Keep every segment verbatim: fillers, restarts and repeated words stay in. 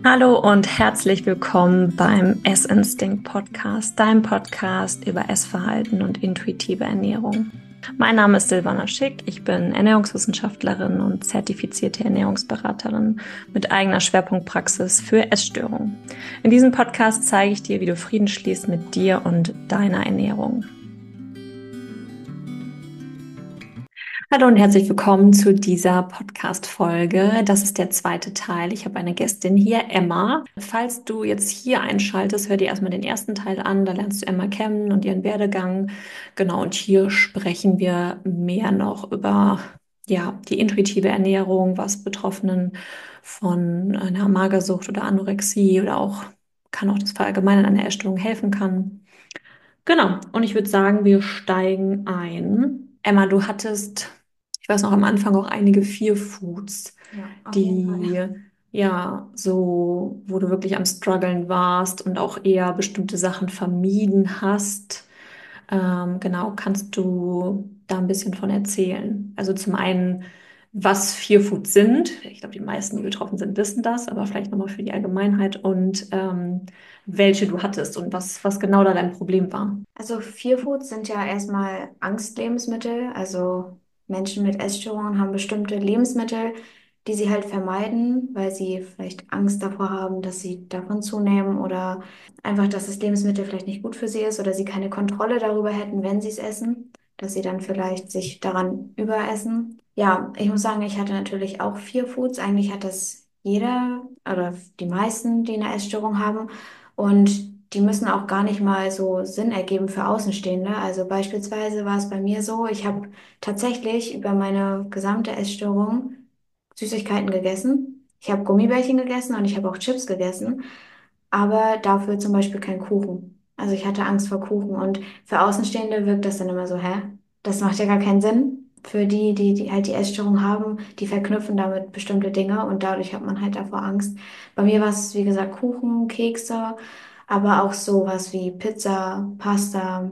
Hallo und herzlich willkommen beim Essinstinkt Podcast, deinem Podcast über Essverhalten und intuitive Ernährung. Mein Name ist Silvana Schick, ich bin Ernährungswissenschaftlerin und zertifizierte Ernährungsberaterin mit eigener Schwerpunktpraxis für Essstörungen. In diesem Podcast zeige ich dir, wie du Frieden schließt mit dir und deiner Ernährung. Hallo und herzlich willkommen zu dieser Podcast-Folge. Das ist der zweite Teil. Ich habe eine Gästin hier, Emma. Falls du jetzt hier einschaltest, hör dir erstmal den ersten Teil an. Da lernst du Emma kennen und ihren Werdegang. Genau, und hier sprechen wir mehr noch über ja, die intuitive Ernährung, was Betroffenen von einer Magersucht oder Anorexie oder auch kann auch das Verallgemeinern einer Essstörung helfen kann. Genau, und ich würde sagen, wir steigen ein. Emma, du hattest, ich weiß noch am Anfang auch einige Fear Foods, Ja, auf jeden die Fall. ja so, wo du wirklich am Struggeln warst und auch eher bestimmte Sachen vermieden hast. Ähm, genau, kannst du da ein bisschen von erzählen? Also zum einen, was Fear Foods sind. Ich glaube, die meisten, die betroffen sind, wissen das, aber vielleicht nochmal für die Allgemeinheit und ähm, welche du hattest und was, was genau da dein Problem war. Also Fear Foods sind ja erstmal Angstlebensmittel. Also Menschen mit Essstörungen haben bestimmte Lebensmittel, die sie halt vermeiden, weil sie vielleicht Angst davor haben, dass sie davon zunehmen oder einfach, dass das Lebensmittel vielleicht nicht gut für sie ist oder sie keine Kontrolle darüber hätten, wenn sie es essen, dass sie dann vielleicht sich daran überessen. Ja, ich muss sagen, ich hatte natürlich auch Fear Foods. Eigentlich hat das jeder oder die meisten, die eine Essstörung haben. Und die müssen auch gar nicht mal so Sinn ergeben für Außenstehende. Also beispielsweise war es bei mir so, ich habe tatsächlich über meine gesamte Essstörung Süßigkeiten gegessen. Ich habe Gummibärchen gegessen und ich habe auch Chips gegessen, aber dafür zum Beispiel kein Kuchen. Also ich hatte Angst vor Kuchen und für Außenstehende wirkt das dann immer so, hä? Das macht ja gar keinen Sinn. Für die, die, die halt die Essstörung haben, die verknüpfen damit bestimmte Dinge und dadurch hat man halt davor Angst. Bei mir war es, wie gesagt, Kuchen, Kekse, aber auch sowas wie Pizza, Pasta,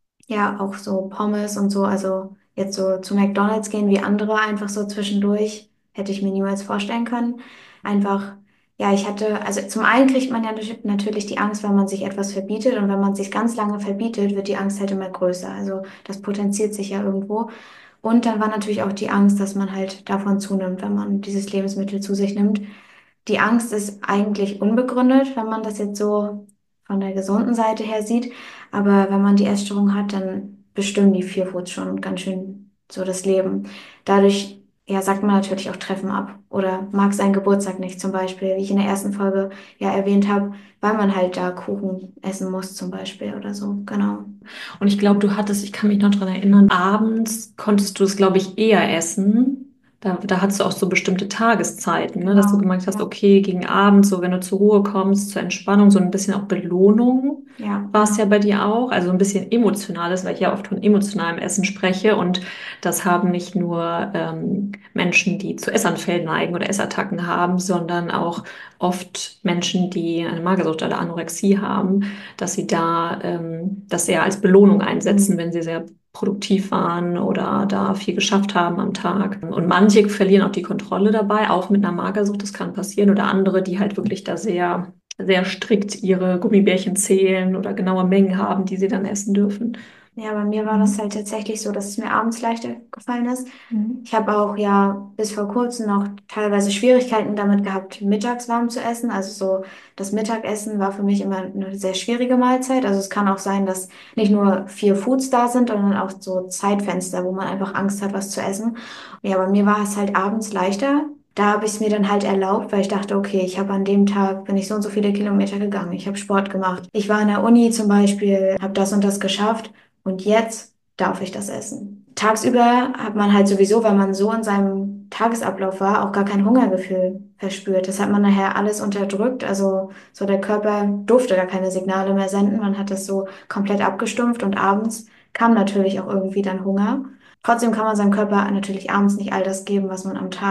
ja, auch so Pommes und so. Also jetzt so zu McDonald's gehen wie andere, einfach so zwischendurch, hätte ich mir niemals vorstellen können. Einfach, ja, ich hatte, also zum einen kriegt man ja nat- natürlich die Angst, wenn man sich etwas verbietet und wenn man sich ganz lange verbietet, wird die Angst halt immer größer. Also das potenziert sich ja irgendwo. Und dann war natürlich auch die Angst, dass man halt davon zunimmt, wenn man dieses Lebensmittel zu sich nimmt. Die Angst ist eigentlich unbegründet, wenn man das jetzt so von der gesunden Seite her sieht. Aber wenn man die Essstörung hat, dann bestimmen die Fear Foods schon ganz schön so das Leben. Dadurch, ja, sagt man natürlich auch Treffen ab oder mag seinen Geburtstag nicht zum Beispiel, wie ich in der ersten Folge ja erwähnt habe, weil man halt da Kuchen essen muss zum Beispiel oder so. Genau. Und ich glaube, du hattest, ich kann mich noch dran erinnern, abends konntest du es, glaube ich, eher essen. Da, da hattest du auch so bestimmte Tageszeiten, ne? Dass du Genau. gemerkt hast, Ja. okay, gegen Abend, so wenn du zur Ruhe kommst, zur Entspannung, so ein bisschen auch Belohnung Ja, war es ja genau. bei dir auch. Also ein bisschen emotionales, weil ich ja oft von emotionalem Essen spreche. Und das haben nicht nur ähm, Menschen, die zu Essanfällen neigen oder Essattacken haben, sondern auch oft Menschen, die eine Magersucht oder Anorexie haben, dass sie da ähm, das eher als Belohnung einsetzen, Mhm. wenn sie sehr produktiv waren oder da viel geschafft haben am Tag. Und manche verlieren auch die Kontrolle dabei, auch mit einer Magersucht, das kann passieren, oder andere, die halt wirklich da sehr, sehr strikt ihre Gummibärchen zählen oder genaue Mengen haben, die sie dann essen dürfen. Ja, bei mir war das Mhm. halt tatsächlich so, dass es mir abends leichter gefallen ist. Mhm. Ich habe auch ja bis vor kurzem noch teilweise Schwierigkeiten damit gehabt, mittags warm zu essen. Also so das Mittagessen war für mich immer eine sehr schwierige Mahlzeit. Also es kann auch sein, dass nicht nur vier Foods da sind, sondern auch so Zeitfenster, wo man einfach Angst hat, was zu essen. Ja, bei mir war es halt abends leichter. Da habe ich es mir dann halt erlaubt, weil ich dachte, okay, ich habe an dem Tag, bin ich so und so viele Kilometer gegangen, ich habe Sport gemacht. Ich war in der Uni zum Beispiel, habe das und das geschafft und jetzt darf ich das essen. Tagsüber hat man halt sowieso, weil man so in seinem Tagesablauf war, auch gar kein Hungergefühl verspürt. Das hat man nachher alles unterdrückt. Also so der Körper durfte gar keine Signale mehr senden. Man hat das so komplett abgestumpft und abends kam natürlich auch irgendwie dann Hunger. Trotzdem kann man seinem Körper natürlich abends nicht all das geben, was man am Tag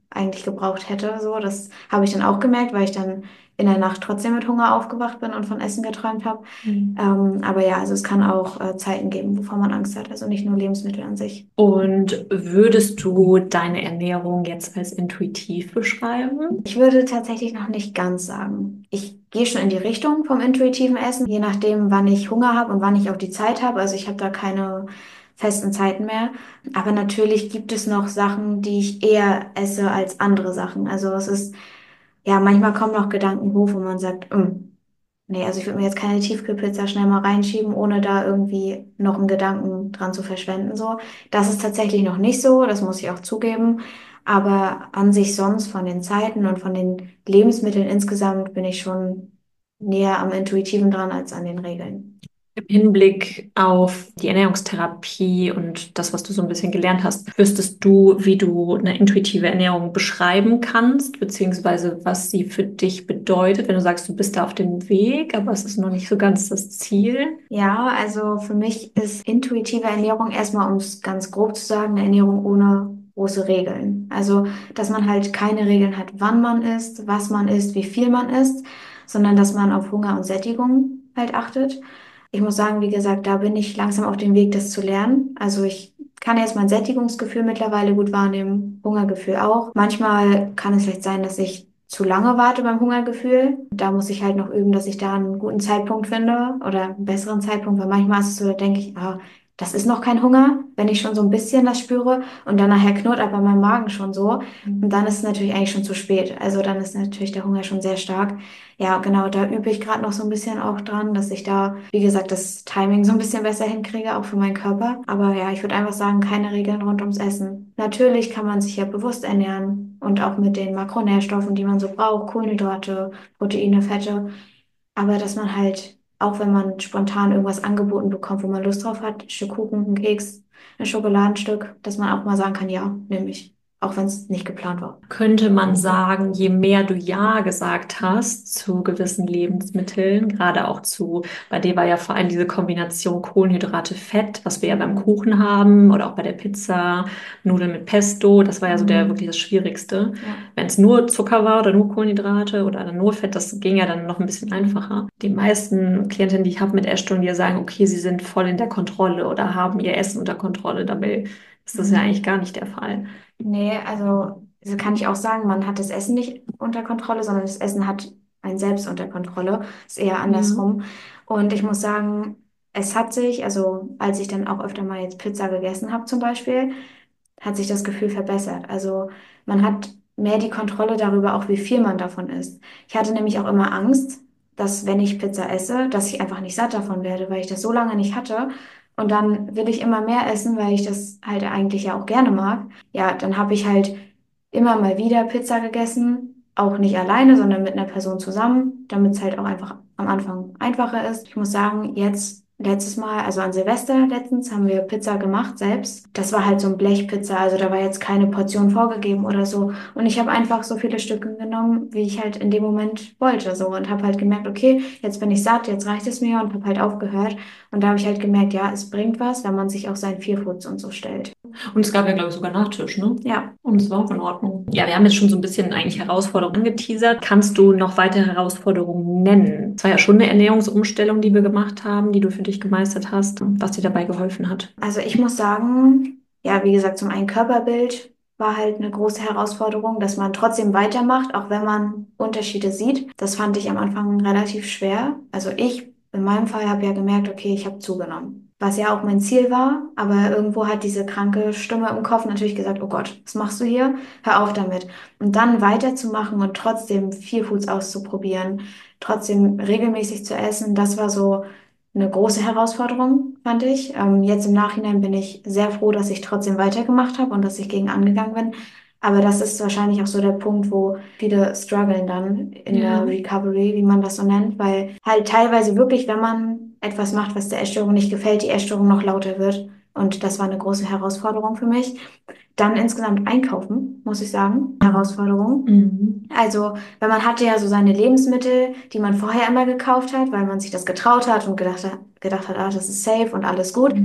eigentlich gebraucht hätte. So, das habe ich dann auch gemerkt, weil ich dann in der Nacht trotzdem mit Hunger aufgewacht bin und von Essen geträumt habe. Mhm. Ähm, aber ja, also es kann auch äh, Zeiten geben, wovor man Angst hat, also nicht nur Lebensmittel an sich. Und würdest du deine Ernährung jetzt als intuitiv beschreiben? Ich würde tatsächlich noch nicht ganz sagen. Ich gehe schon in die Richtung vom intuitiven Essen, je nachdem, wann ich Hunger habe und wann ich auch die Zeit habe. Also ich habe da keine festen Zeiten mehr. Aber natürlich gibt es noch Sachen, die ich eher esse als andere Sachen. Also es ist, ja, manchmal kommen noch Gedanken hoch, wo man sagt, "Mm, nee, also ich würde mir jetzt keine Tiefkühlpizza schnell mal reinschieben, ohne da irgendwie noch einen Gedanken dran zu verschwenden, so. Das ist tatsächlich noch nicht so, das muss ich auch zugeben. Aber an sich sonst von den Zeiten und von den Lebensmitteln insgesamt bin ich schon näher am Intuitiven dran als an den Regeln. Im Hinblick auf die Ernährungstherapie und das, was du so ein bisschen gelernt hast, wüsstest du, wie du eine intuitive Ernährung beschreiben kannst, beziehungsweise was sie für dich bedeutet, wenn du sagst, du bist da auf dem Weg, aber es ist noch nicht so ganz das Ziel? Ja, also für mich ist intuitive Ernährung erstmal, um es ganz grob zu sagen, eine Ernährung ohne große Regeln. Also, dass man halt keine Regeln hat, wann man isst, was man isst, wie viel man isst, sondern dass man auf Hunger und Sättigung halt achtet. Ich muss sagen, wie gesagt, da bin ich langsam auf dem Weg, das zu lernen. Also ich kann jetzt mein Sättigungsgefühl mittlerweile gut wahrnehmen, Hungergefühl auch. Manchmal kann es vielleicht sein, dass ich zu lange warte beim Hungergefühl. Da muss ich halt noch üben, dass ich da einen guten Zeitpunkt finde oder einen besseren Zeitpunkt, weil manchmal ist es so, da denke ich, ah, das ist noch kein Hunger, wenn ich schon so ein bisschen das spüre und dann nachher knurrt aber mein Magen schon so. Und dann ist es natürlich eigentlich schon zu spät. Also dann ist natürlich der Hunger schon sehr stark. Ja, genau, da übe ich gerade noch so ein bisschen auch dran, dass ich da, wie gesagt, das Timing so ein bisschen besser hinkriege, auch für meinen Körper. Aber ja, ich würde einfach sagen, keine Regeln rund ums Essen. Natürlich kann man sich ja bewusst ernähren und auch mit den Makronährstoffen, die man so braucht, Kohlenhydrate, Proteine, Fette. Aber dass man halt, auch wenn man spontan irgendwas angeboten bekommt, wo man Lust drauf hat, ein Stück Kuchen, ein Keks, ein Schokoladenstück, dass man auch mal sagen kann, ja, nehme ich. Auch wenn es nicht geplant war. Könnte man sagen, je mehr du Ja gesagt hast zu gewissen Lebensmitteln, gerade auch zu, bei dir war ja vor allem diese Kombination Kohlenhydrate, Fett, was wir ja beim Kuchen haben oder auch bei der Pizza, Nudeln mit Pesto, das war ja so der wirklich das Schwierigste. Ja. Wenn es nur Zucker war oder nur Kohlenhydrate oder dann nur Fett, das ging ja dann noch ein bisschen einfacher. Die meisten Klientinnen, die ich habe mit Essstörungen, die ja sagen, okay, sie sind voll in der Kontrolle oder haben ihr Essen unter Kontrolle. Dabei ist das ja eigentlich gar nicht der Fall. Nee, also so kann ich auch sagen, man hat das Essen nicht unter Kontrolle, sondern das Essen hat einen selbst unter Kontrolle. Ist eher Ja. andersrum. Und ich muss sagen, es hat sich, also als ich dann auch öfter mal jetzt Pizza gegessen habe zum Beispiel, hat sich das Gefühl verbessert. Also man hat mehr die Kontrolle darüber, auch wie viel man davon isst. Ich hatte nämlich auch immer Angst, dass wenn ich Pizza esse, dass ich einfach nicht satt davon werde, weil ich das so lange nicht hatte. Und dann will ich immer mehr essen, weil ich das halt eigentlich ja auch gerne mag. Ja, dann habe ich halt immer mal wieder Pizza gegessen. Auch nicht alleine, sondern mit einer Person zusammen, damit es halt auch einfach am Anfang einfacher ist. Ich muss sagen, jetzt letztes Mal, also an Silvester letztens, haben wir Pizza gemacht selbst. Das war halt so ein Blechpizza, also da war jetzt keine Portion vorgegeben oder so. Und ich habe einfach so viele Stücke genommen, wie ich halt in dem Moment wollte, so und habe halt gemerkt, okay, jetzt bin ich satt, jetzt reicht es mir und habe halt aufgehört. Und da habe ich halt gemerkt, ja, es bringt was, wenn man sich auf seinen Vierfoods und so stellt. Und es gab ja, glaube ich, sogar Nachtisch, ne? Ja. Und es war auch in Ordnung. Ja, wir haben jetzt schon so ein bisschen eigentlich Herausforderungen angeteasert. Kannst du noch weitere Herausforderungen nennen? Es war ja schon eine Ernährungsumstellung, die wir gemacht haben, die du für dich gemeistert hast, was dir dabei geholfen hat. Also ich muss sagen, ja, wie gesagt, zum einen Körperbild war halt eine große Herausforderung, dass man trotzdem weitermacht, auch wenn man Unterschiede sieht. Das fand ich am Anfang relativ schwer. Also ich in meinem Fall habe ja gemerkt, okay, ich habe zugenommen. Was ja auch mein Ziel war, aber irgendwo hat diese kranke Stimme im Kopf natürlich gesagt, oh Gott, was machst du hier? Hör auf damit. Und dann weiterzumachen und trotzdem Viel Foods auszuprobieren, trotzdem regelmäßig zu essen, das war so eine große Herausforderung, fand ich. Ähm, jetzt im Nachhinein bin ich sehr froh, dass ich trotzdem weitergemacht habe und dass ich gegen angegangen bin. Aber das ist wahrscheinlich auch so der Punkt, wo viele strugglen dann in der Ja. Recovery, wie man das so nennt, weil halt teilweise wirklich, wenn man etwas macht, was der Essstörung nicht gefällt, die Essstörung noch lauter wird. Und das war eine große Herausforderung für mich. Dann insgesamt einkaufen, muss ich sagen, Herausforderung. Mhm. Also, weil man hatte ja so seine Lebensmittel, die man vorher immer gekauft hat, weil man sich das getraut hat und gedacht hat, gedacht hat, ah, das ist safe und alles gut.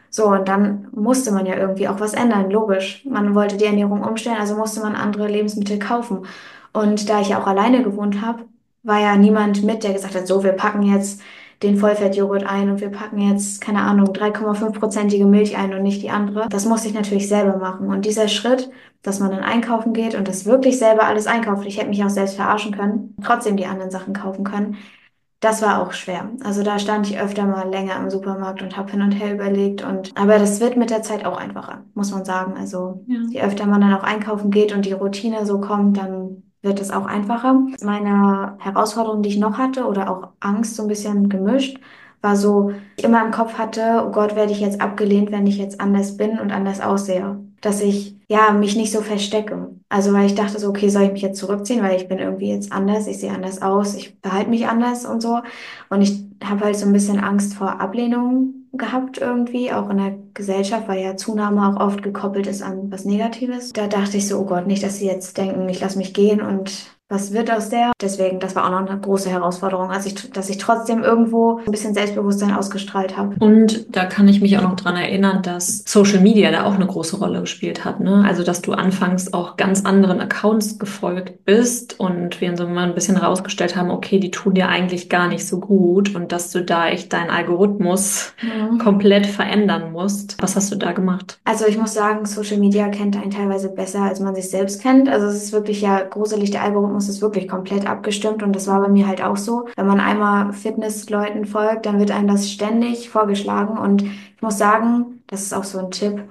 So, und dann musste man ja irgendwie auch was ändern, logisch. Man wollte die Ernährung umstellen, also musste man andere Lebensmittel kaufen. Und da ich ja auch alleine gewohnt habe, war ja niemand mit, der gesagt hat, so, wir packen jetzt den Vollfettjoghurt ein und wir packen jetzt, keine Ahnung, drei Komma fünf-prozentige Milch ein und nicht die andere. Das musste ich natürlich selber machen. Und dieser Schritt, dass man dann einkaufen geht und das wirklich selber alles einkauft, ich hätte mich auch selbst verarschen können, trotzdem die anderen Sachen kaufen können, das war auch schwer. Also da stand ich öfter mal länger im Supermarkt und habe hin und her überlegt und aber das wird mit der Zeit auch einfacher, muss man sagen. Also Ja. je öfter man dann auch einkaufen geht und die Routine so kommt, dann wird es auch einfacher. Meine Herausforderung, die ich noch hatte oder auch Angst so ein bisschen gemischt, war so, ich immer im Kopf hatte, oh Gott, werde ich jetzt abgelehnt, wenn ich jetzt anders bin und anders aussehe. Dass ich ja mich nicht so verstecke. Also weil ich dachte so, okay, soll ich mich jetzt zurückziehen, weil ich bin irgendwie jetzt anders, ich sehe anders aus, ich verhalte mich anders und so. Und ich habe halt so ein bisschen Angst vor Ablehnung gehabt irgendwie, auch in der Gesellschaft, weil ja Zunahme auch oft gekoppelt ist an was Negatives. Da dachte ich so, oh Gott, nicht, dass sie jetzt denken, ich lasse mich gehen und was wird aus der? Deswegen, das war auch noch eine große Herausforderung, also ich, dass ich trotzdem irgendwo ein bisschen Selbstbewusstsein ausgestrahlt habe. Und da kann ich mich auch noch dran erinnern, dass Social Media da auch eine große Rolle gespielt hat, ne? Also, dass du anfangs auch ganz anderen Accounts gefolgt bist und wir so mal ein bisschen herausgestellt haben, okay, die tun dir eigentlich gar nicht so gut und dass du da echt deinen Algorithmus Mhm. komplett verändern musst. Was hast du da gemacht? Also ich muss sagen, Social Media kennt einen teilweise besser, als man sich selbst kennt. Also es ist wirklich ja gruselig, der Algorithmus ist wirklich komplett abgestimmt und das war bei mir halt auch so. Wenn man einmal Fitnessleuten folgt, dann wird einem das ständig vorgeschlagen und ich muss sagen, das ist auch so ein Tipp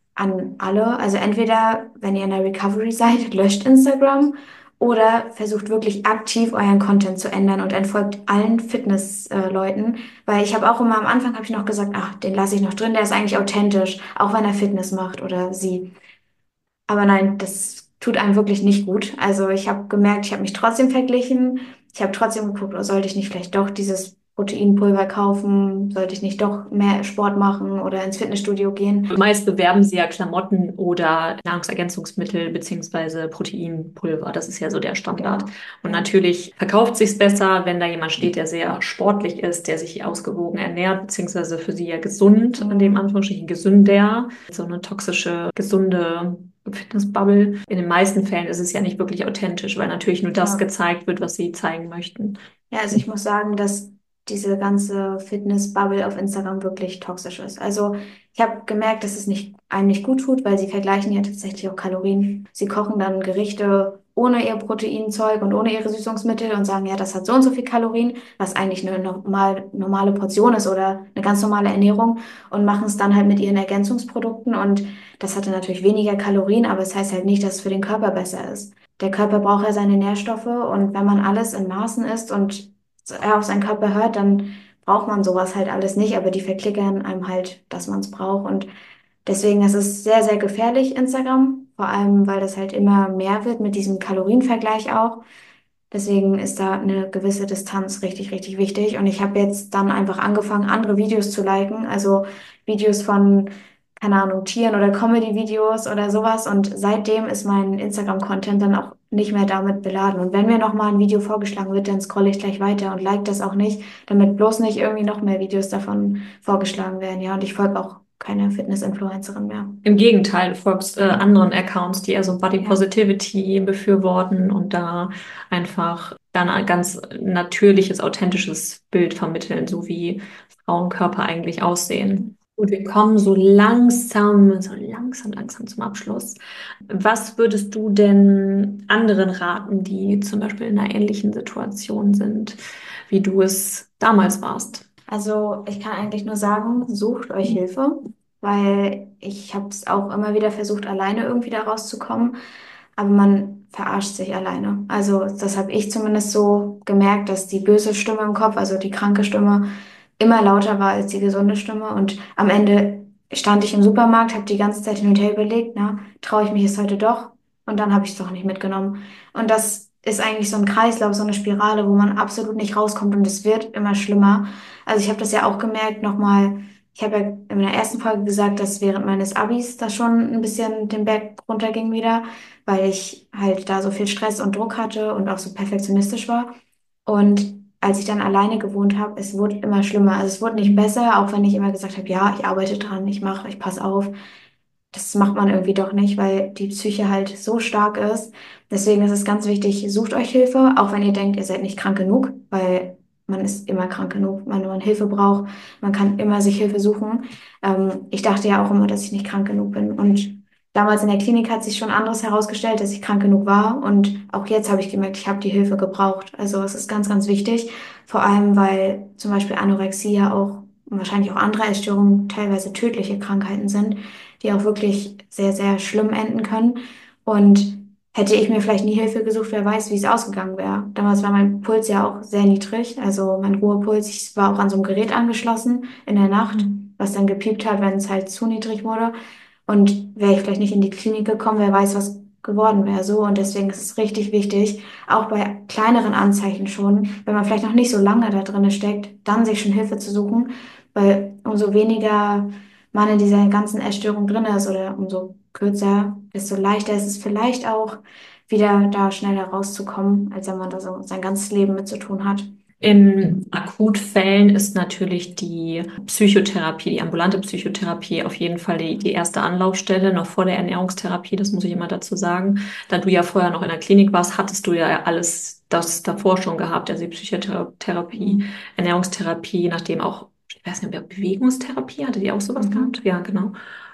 an alle. Also entweder, wenn ihr in der Recovery seid, löscht Instagram oder versucht wirklich aktiv euren Content zu ändern und entfolgt allen Fitnessleuten. Weil ich habe auch immer am Anfang habe ich noch gesagt, ach, den lasse ich noch drin, der ist eigentlich authentisch, auch wenn er Fitness macht oder sie. Aber nein, das tut einem wirklich nicht gut. Also ich habe gemerkt, ich habe mich trotzdem verglichen. Ich habe trotzdem geguckt, oh, sollte ich nicht vielleicht doch dieses Proteinpulver kaufen? Sollte ich nicht doch mehr Sport machen oder ins Fitnessstudio gehen? Meist bewerben sie ja Klamotten oder Nahrungsergänzungsmittel beziehungsweise Proteinpulver. Das ist ja so der Standard. Genau. Und Ja. natürlich verkauft sich's besser, wenn da jemand steht, der sehr sportlich ist, der sich ausgewogen ernährt, beziehungsweise für sie ja gesund, in dem Mhm. Anführungsstrichen gesünder. So eine toxische, gesunde Fitnessbubble. In den meisten Fällen ist es ja nicht wirklich authentisch, weil natürlich nur das Ja. gezeigt wird, was sie zeigen möchten. Ja, also ich muss sagen, dass diese ganze Fitness-Bubble auf Instagram wirklich toxisch ist. Also ich habe gemerkt, dass es nicht, einem nicht gut tut, weil sie vergleichen ja tatsächlich auch Kalorien. Sie kochen dann Gerichte ohne ihr Proteinzeug und ohne ihre Süßungsmittel und sagen, ja, das hat so und so viel Kalorien, was eigentlich eine normal, normale Portion ist oder eine ganz normale Ernährung und machen es dann halt mit ihren Ergänzungsprodukten und das hatte natürlich weniger Kalorien, aber es heißt halt nicht, dass es für den Körper besser ist. Der Körper braucht ja seine Nährstoffe und wenn man alles in Maßen isst und er auf seinen Körper hört, dann braucht man sowas halt alles nicht, aber die verklickern einem halt, dass man es braucht und deswegen ist es sehr, sehr gefährlich, Instagram, vor allem weil das halt immer mehr wird mit diesem Kalorienvergleich auch. Deswegen ist da eine gewisse Distanz richtig, richtig wichtig. Und ich habe jetzt dann einfach angefangen, andere Videos zu liken, also Videos von, keine Ahnung, Tieren oder Comedy-Videos oder sowas. Und seitdem ist mein Instagram-Content dann auch nicht mehr damit beladen. Und wenn mir nochmal ein Video vorgeschlagen wird, dann scrolle ich gleich weiter und like das auch nicht, damit bloß nicht irgendwie noch mehr Videos davon vorgeschlagen werden. Ja, und ich folge auch keine Fitness-Influencerin mehr. Im Gegenteil, du folgst äh, anderen Accounts, die eher so Body Ja, Positivity befürworten und da einfach dann ein ganz natürliches, authentisches Bild vermitteln, so wie Frauenkörper eigentlich aussehen. Und wir kommen so langsam, so langsam, langsam zum Abschluss. Was würdest du denn anderen raten, die zum Beispiel in einer ähnlichen Situation sind, wie du es damals warst? also ich kann eigentlich nur sagen, sucht euch Hilfe, weil ich habe es auch immer wieder versucht, alleine irgendwie da rauszukommen, aber man verarscht sich alleine. Also das habe ich zumindest so gemerkt, dass die böse Stimme im Kopf, also die kranke Stimme, immer lauter war als die gesunde Stimme und am Ende stand ich im Supermarkt, habe die ganze Zeit hin und her überlegt, na, traue ich mich es heute doch? Und dann habe ich es doch nicht mitgenommen. Und das ist eigentlich so ein Kreislauf, so eine Spirale, wo man absolut nicht rauskommt und es wird immer schlimmer. Also ich habe das ja auch gemerkt, nochmal, ich habe ja in der ersten Folge gesagt, dass während meines Abis das schon ein bisschen den Berg runterging wieder, weil ich halt da so viel Stress und Druck hatte und auch so perfektionistisch war. Und als ich dann alleine gewohnt habe, es wurde immer schlimmer. Also es wurde nicht besser, auch wenn ich immer gesagt habe, ja, ich arbeite dran, ich mache, ich passe auf. Das macht man irgendwie doch nicht, weil die Psyche halt so stark ist. Deswegen ist es ganz wichtig, sucht euch Hilfe, auch wenn ihr denkt, ihr seid nicht krank genug, weil man ist immer krank genug, wenn man Hilfe braucht. Man kann immer sich Hilfe suchen. Ähm, ich dachte ja auch immer, dass ich nicht krank genug bin. Und damals in der Klinik hat sich schon anderes herausgestellt, dass ich krank genug war. Und auch jetzt habe ich gemerkt, ich habe die Hilfe gebraucht. Also es ist ganz, ganz wichtig. Vor allem, weil zum Beispiel Anorexie ja auch und wahrscheinlich auch andere Essstörungen teilweise tödliche Krankheiten sind, die auch wirklich sehr, sehr schlimm enden können. Und hätte ich mir vielleicht nie Hilfe gesucht, wer weiß, wie es ausgegangen wäre. Damals war mein Puls ja auch sehr niedrig, also mein Ruhepuls. Ich war auch an so einem Gerät angeschlossen in der Nacht, was dann gepiept hat, wenn es halt zu niedrig wurde. Und wäre ich vielleicht nicht in die Klinik gekommen, wer weiß, was geworden wäre. So, und deswegen ist es richtig wichtig, auch bei kleineren Anzeichen schon, wenn man vielleicht noch nicht so lange da drin steckt, dann sich schon Hilfe zu suchen, weil umso weniger man in dieser ganzen Essstörung drin ist oder umso kürzer, desto leichter ist es vielleicht auch, wieder da schneller rauszukommen, als wenn man da so sein ganzes Leben mit zu tun hat. In Akutfällen ist natürlich die Psychotherapie, die ambulante Psychotherapie auf jeden Fall die, die erste Anlaufstelle, noch vor der Ernährungstherapie, das muss ich immer dazu sagen. Da du ja vorher noch in der Klinik warst, hattest du ja alles das davor schon gehabt, also die Psychotherapie, Ernährungstherapie, nachdem auch, ich weiß nicht, Bewegungstherapie, hatte die auch sowas Mhm. gehabt? Ja, genau.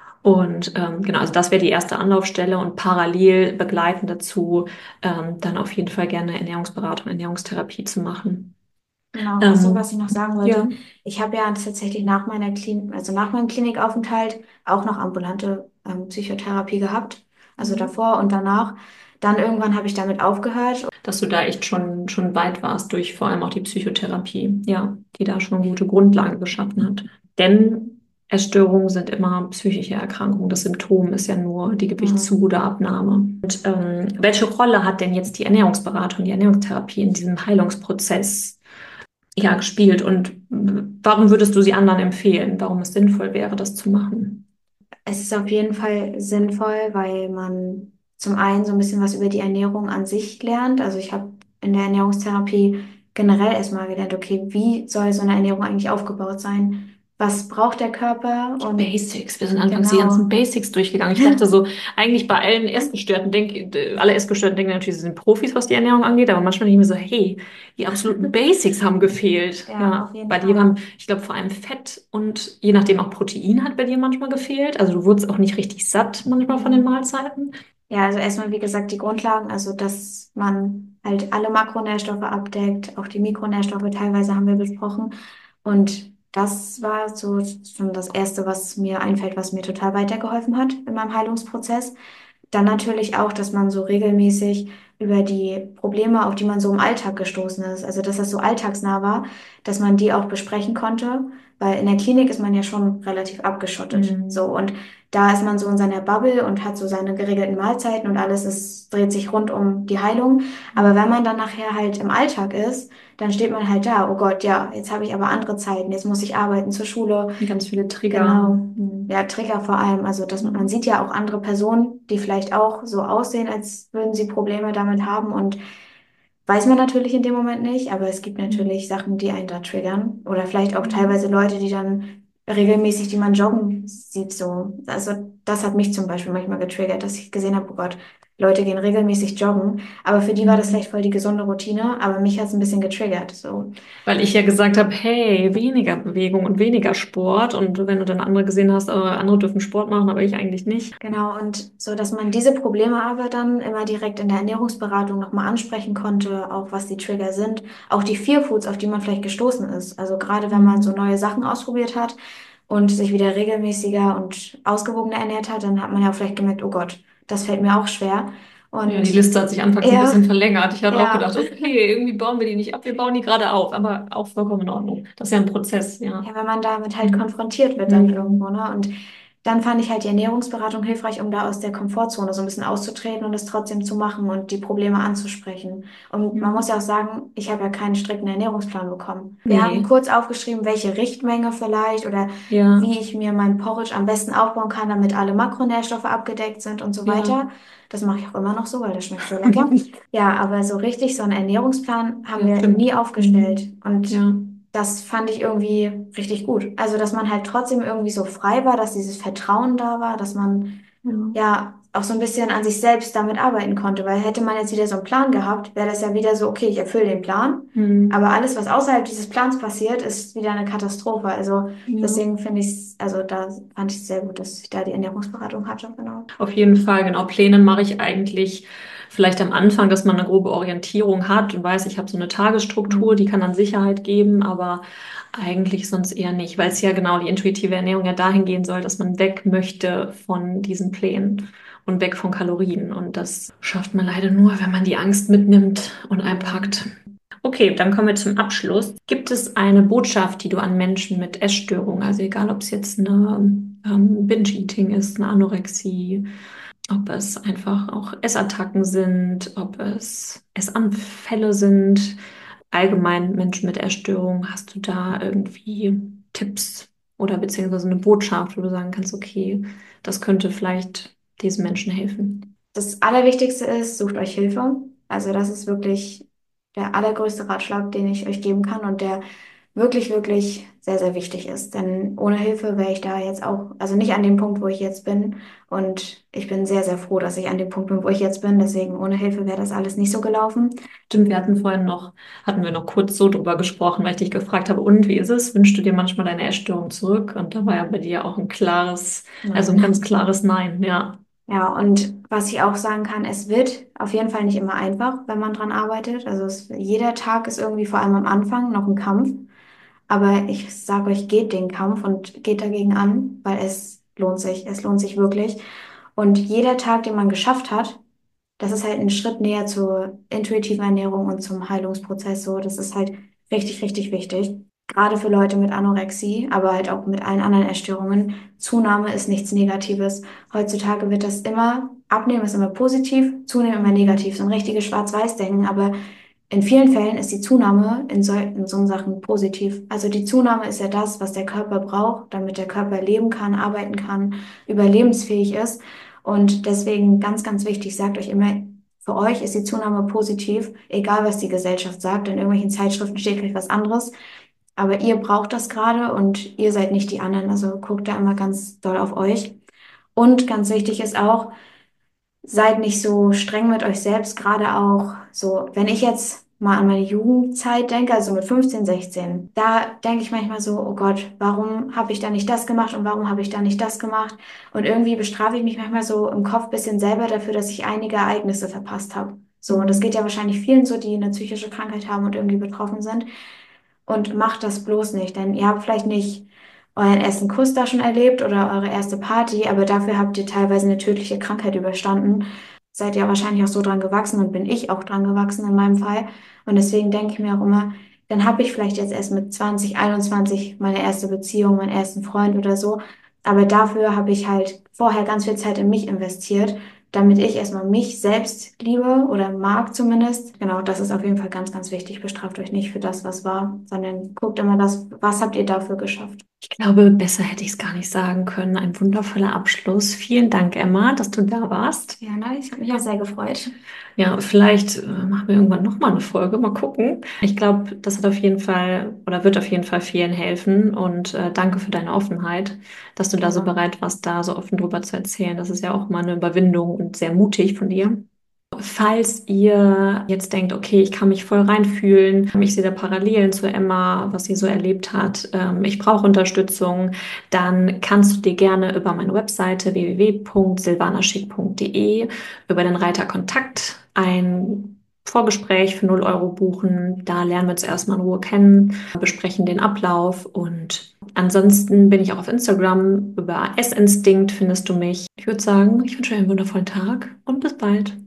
Und ähm, genau, also das wäre die erste Anlaufstelle und parallel begleitend dazu ähm, dann auf jeden Fall gerne Ernährungsberatung, Ernährungstherapie zu machen. Genau, ach so, was Ähm, ich noch sagen ja. wollte. Ich habe ja tatsächlich nach meiner Klinik, also nach meinem Klinikaufenthalt auch noch ambulante ähm, Psychotherapie gehabt. Also Mhm. davor und danach. Dann irgendwann habe ich damit aufgehört. Dass du da echt schon, schon weit warst durch vor allem auch die Psychotherapie, ja, die da schon eine gute Grundlage geschaffen hat. Denn Essstörungen sind immer psychische Erkrankungen. Das Symptom ist ja nur die Gewichtszunahme Mhm. oder Abnahme. Und ähm, welche Rolle hat denn jetzt die Ernährungsberatung, die Ernährungstherapie in diesem Heilungsprozess ja gespielt? Und warum würdest du sie anderen empfehlen? Warum es sinnvoll wäre, das zu machen? Es ist auf jeden Fall sinnvoll, weil man zum einen so ein bisschen was über die Ernährung an sich lernt. Also ich habe in der Ernährungstherapie generell erstmal gelernt, okay, wie soll so eine Ernährung eigentlich aufgebaut sein? Was braucht der Körper? Die Und Basics. Wir sind anfangs die ganzen genau. Basics durchgegangen. Ich dachte so, eigentlich bei allen Essgestörten, denk, alle Essgestörten denken natürlich, sie sind Profis, was die Ernährung angeht, aber manchmal denke ich mir so, hey, die absoluten Basics haben gefehlt. Ja, auf Ja, jeden bei dir Fall. haben, ich glaube, vor allem Fett und je nachdem auch Protein hat bei dir manchmal gefehlt. Also du wurdest auch nicht richtig satt manchmal von den Mhm. Mahlzeiten. Ja, also erstmal, wie gesagt, die Grundlagen, also dass man halt alle Makronährstoffe abdeckt, auch die Mikronährstoffe teilweise haben wir besprochen. Und das war so schon das Erste, was mir einfällt, was mir total weitergeholfen hat in meinem Heilungsprozess. Dann natürlich auch, dass man so regelmäßig über die Probleme, auf die man so im Alltag gestoßen ist, also dass das so alltagsnah war, dass man die auch besprechen konnte, weil in der Klinik ist man ja schon relativ abgeschottet. So, Mhm. und da ist man so in seiner Bubble und hat so seine geregelten Mahlzeiten und alles ist, dreht sich rund um die Heilung. Aber wenn man dann nachher halt im Alltag ist, dann steht man halt da, oh Gott, ja, jetzt habe ich aber andere Zeiten, jetzt muss ich arbeiten zur Schule. Ganz viele Trigger. Genau, Mhm. ja, Trigger vor allem. Also, dass man, man sieht ja auch andere Personen, die vielleicht auch so aussehen, als würden sie Probleme damit haben und weiß man natürlich in dem Moment nicht, aber es gibt natürlich Sachen, die einen da triggern. Oder vielleicht auch teilweise Mhm. Leute, die dann regelmäßig, die man joggen sieht, so. Also, das hat mich zum Beispiel manchmal getriggert, dass ich gesehen habe, oh Gott, Leute gehen regelmäßig joggen. Aber für die war das vielleicht Mhm. voll die gesunde Routine, aber mich hat es ein bisschen getriggert, so. Weil ich ja gesagt habe, hey, weniger Bewegung und weniger Sport. Und wenn du dann andere gesehen hast, äh, andere dürfen Sport machen, aber ich eigentlich nicht. Genau, und so, dass man diese Probleme aber dann immer direkt in der Ernährungsberatung nochmal ansprechen konnte, auch was die Trigger sind, auch die Fear Foods, auf die man vielleicht gestoßen ist. Also gerade wenn man so Mhm. neue Sachen ausprobiert hat und sich wieder regelmäßiger und ausgewogener ernährt hat, dann hat man ja auch vielleicht gemerkt, oh Gott, das fällt mir auch schwer. Ja, die Und Liste hat sich anfangs ein ja, bisschen verlängert. Ich hatte auch ja, gedacht, okay, irgendwie bauen wir die nicht ab, wir bauen die gerade auf, aber auch vollkommen in Ordnung. Das ist ja ein Prozess, ja. ja, wenn man damit halt Mhm. konfrontiert wird dann irgendwo, Mhm. ne? Und dann fand ich halt die Ernährungsberatung hilfreich, um da aus der Komfortzone so ein bisschen auszutreten und es trotzdem zu machen und die Probleme anzusprechen. Und man Ja. muss ja auch sagen, ich habe ja keinen strikten Ernährungsplan bekommen. Wir haben Nee, kurz aufgeschrieben, welche Richtmenge vielleicht oder ja, wie ich mir mein Porridge am besten aufbauen kann, damit alle Makronährstoffe abgedeckt sind und so ja. weiter. Das mache ich auch immer noch so, weil das schmeckt so lecker. Ja, aber so richtig, so einen Ernährungsplan haben Ja, wir stimmt. nie aufgestellt. Mhm. Und Ja, das fand ich irgendwie richtig gut. Also, dass man halt trotzdem irgendwie so frei war, dass dieses Vertrauen da war, dass man ja. ja auch so ein bisschen an sich selbst damit arbeiten konnte. Weil hätte man jetzt wieder so einen Plan gehabt, wäre das ja wieder so, okay, ich erfülle den Plan. Mhm. Aber alles, was außerhalb dieses Plans passiert, ist wieder eine Katastrophe. Also Ja. deswegen finde ich es, also da fand ich es sehr gut, dass ich da die Ernährungsberatung hatte, genau. Auf jeden Fall, genau. Pläne mache ich eigentlich vielleicht am Anfang, dass man eine grobe Orientierung hat und weiß, ich habe so eine Tagesstruktur, die Mhm. kann dann Sicherheit geben, aber eigentlich sonst eher nicht, weil es ja genau die intuitive Ernährung ja dahin gehen soll, dass man weg möchte von diesen Plänen und weg von Kalorien. Und das schafft man leider nur, wenn man die Angst mitnimmt und Mhm. einpackt. Okay, dann kommen wir zum Abschluss. Gibt es eine Botschaft, die du an Menschen mit Essstörungen, also egal ob es jetzt eine ähm, Binge-Eating ist, eine Anorexie, ob es einfach auch Essattacken sind, ob es Essanfälle sind, allgemein Menschen mit Essstörungen, hast du da irgendwie Tipps oder beziehungsweise eine Botschaft, wo du sagen kannst, okay, das könnte vielleicht diesen Menschen helfen? Das Allerwichtigste ist, sucht euch Hilfe. Also das ist wirklich der allergrößte Ratschlag, den ich euch geben kann und der wirklich, wirklich sehr, sehr wichtig ist. Denn ohne Hilfe wäre ich da jetzt auch, also nicht an dem Punkt, wo ich jetzt bin. Und ich bin sehr, sehr froh, dass ich an dem Punkt bin, wo ich jetzt bin. Deswegen ohne Hilfe wäre das alles nicht so gelaufen. Stimmt, wir hatten vorhin noch, hatten wir noch kurz so drüber gesprochen, weil ich dich gefragt habe, und wie ist es? Wünschst du dir manchmal deine Essstörung zurück? Und da war ja bei dir auch ein klares, also ein ganz Nein. klares Nein, ja. Ja, und was ich auch sagen kann, es wird auf jeden Fall nicht immer einfach, wenn man dran arbeitet. Also es, jeder Tag ist irgendwie vor allem am Anfang noch ein Kampf. Aber ich sage euch, geht den Kampf und geht dagegen an, weil es lohnt sich. Es lohnt sich wirklich. Und jeder Tag, den man geschafft hat, das ist halt ein Schritt näher zur intuitiven Ernährung und zum Heilungsprozess. So, das ist halt richtig, richtig wichtig. Gerade für Leute mit Anorexie, aber halt auch mit allen anderen Essstörungen. Zunahme ist nichts Negatives. Heutzutage wird das immer, Abnehmen ist immer positiv, Zunehmen immer negativ. So ein richtiges Schwarz-Weiß-Denken. Aber in vielen Fällen ist die Zunahme in so, in so Sachen positiv. Also die Zunahme ist ja das, was der Körper braucht, damit der Körper leben kann, arbeiten kann, überlebensfähig ist. Und deswegen ganz, ganz wichtig, sagt euch immer, für euch ist die Zunahme positiv, egal was die Gesellschaft sagt. In irgendwelchen Zeitschriften steht vielleicht was anderes. Aber ihr braucht das gerade und ihr seid nicht die anderen. Also guckt da immer ganz doll auf euch. Und ganz wichtig ist auch, seid nicht so streng mit euch selbst, gerade auch so, wenn ich jetzt mal an meine Jugendzeit denke, also mit fünfzehn, sechzehn, da denke ich manchmal so, oh Gott, warum habe ich da nicht das gemacht und warum habe ich da nicht das gemacht? Und irgendwie bestrafe ich mich manchmal so im Kopf ein bisschen selber dafür, dass ich einige Ereignisse verpasst habe. So, und das geht ja wahrscheinlich vielen so, die eine psychische Krankheit haben und irgendwie betroffen sind. Und macht das bloß nicht, denn ihr habt vielleicht nicht euren ersten Kuss da schon erlebt oder eure erste Party, aber dafür habt ihr teilweise eine tödliche Krankheit überstanden. Seid ihr wahrscheinlich auch so dran gewachsen und bin ich auch dran gewachsen in meinem Fall. Und deswegen denke ich mir auch immer, dann habe ich vielleicht jetzt erst mit zwanzig, einundzwanzig meine erste Beziehung, meinen ersten Freund oder so. Aber dafür habe ich halt vorher ganz viel Zeit in mich investiert, damit ich erstmal mich selbst liebe oder mag zumindest. Genau, das ist auf jeden Fall ganz, ganz wichtig. Bestraft euch nicht für das, was war, sondern guckt immer das, was habt ihr dafür geschafft. Ich glaube, besser hätte ich es gar nicht sagen können. Ein wundervoller Abschluss. Vielen Dank, Emma, dass du da warst. Ja, ne, ich habe mich auch sehr gefreut. Ja, vielleicht äh, machen wir irgendwann nochmal eine Folge. Mal gucken. Ich glaube, das hat auf jeden Fall oder wird auf jeden Fall vielen helfen. Und äh, danke für deine Offenheit, dass du da so Gerne. bereit warst, da so offen drüber zu erzählen. Das ist ja auch mal eine Überwindung und sehr mutig von dir. Falls ihr jetzt denkt, okay, ich kann mich voll reinfühlen, ich sehe da Parallelen zu Emma, was sie so erlebt hat, ähm, ich brauche Unterstützung, dann kannst du dir gerne über meine Webseite w w w punkt silvanaschick punkt d e über den Reiter Kontakt ein Vorgespräch für null Euro buchen. Da lernen wir uns erstmal in Ruhe kennen, besprechen den Ablauf und ansonsten bin ich auch auf Instagram. Über Essinstinkt findest du mich. Ich würde sagen, ich wünsche dir einen wundervollen Tag und bis bald.